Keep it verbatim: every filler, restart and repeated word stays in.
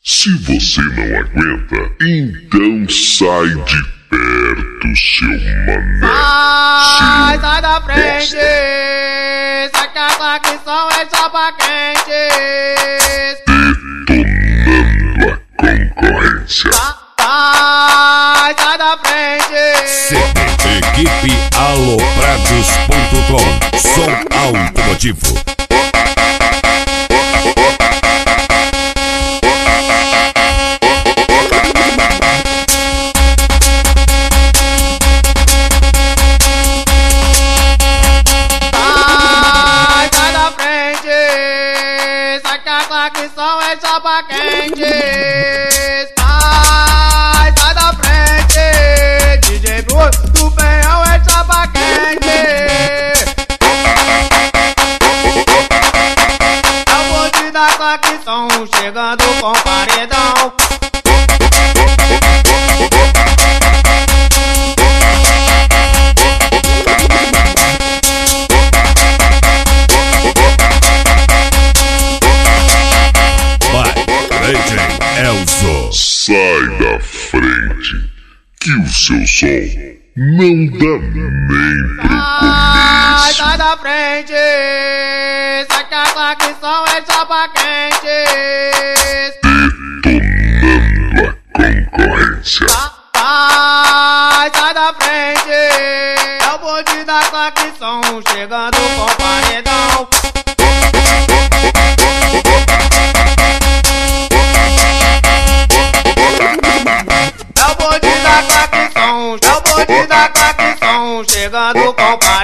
Se você não aguenta, então sai de perto, seu mané. Sai, sai da frente, sai que essa que são é chapa quente. Detonando a concorrência. Sai, sai da frente. C D Equipe Aloprados ponto com. Som automotivo. Que som é chapa quente. Sai, sai da frente. D J Bruno do Penhão é chapa quente. É o bonde da Claquisson chegando com paredão. Sai da frente, que o seu som não dá nem pro começo. Sai, sai da frente, sai que essa que som é chapa quente. Detonando a concorrência. Sai, sai da frente, é o bonde da Claquisson chegando com paredão. É o bonde da Claquisson chegando com paredão.